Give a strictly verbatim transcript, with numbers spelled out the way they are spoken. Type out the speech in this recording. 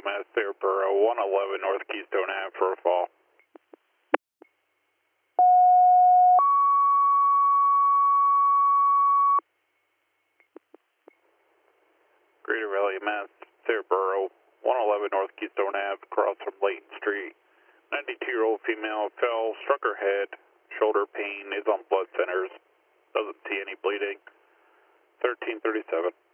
Mass Thoroughborough, one eleven North Keystone Ave for a fall. Greater Valley, Mass Thoroughborough, one eleven North Keystone Ave, across from Layton Street. ninety-two-year-old female fell, struck her head, shoulder pain, is on blood thinners, doesn't see any bleeding. thirteen thirty-seven.